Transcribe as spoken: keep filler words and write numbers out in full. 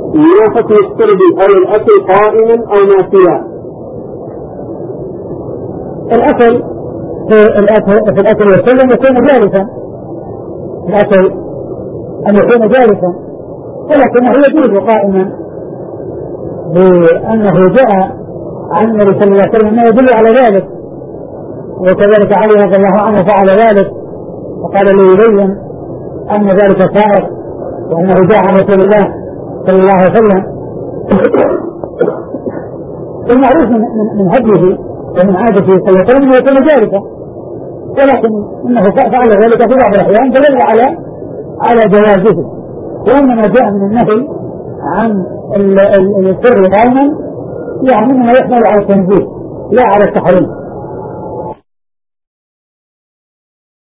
إباحة الشرب أو الأكل قائما أو ناسيا. الأكل في الأكل في الأكل والشرب يكون جالسا، الأكل أن يكون جالسا، ولكنه يجوز قائما لأنه جاء عن النبي صلى الله عليه وسلم ما يدل على ذلك، وكذلك علي رضي الله عنه فعل ذلك وقال ليبين أن ذلك صار وأنه جاء عن رسول الله صلى الله عليه وسلم. المعروف من هديه ومن عادته صلى الله عليه وسلم يكون جالسا، ولكن إنه فعل ذلك في بعض الأحيان دل على على جوازه، وإنما جاء من النهي عن السر قائما يعني انه يحمل على التنزيه لا على التحريم.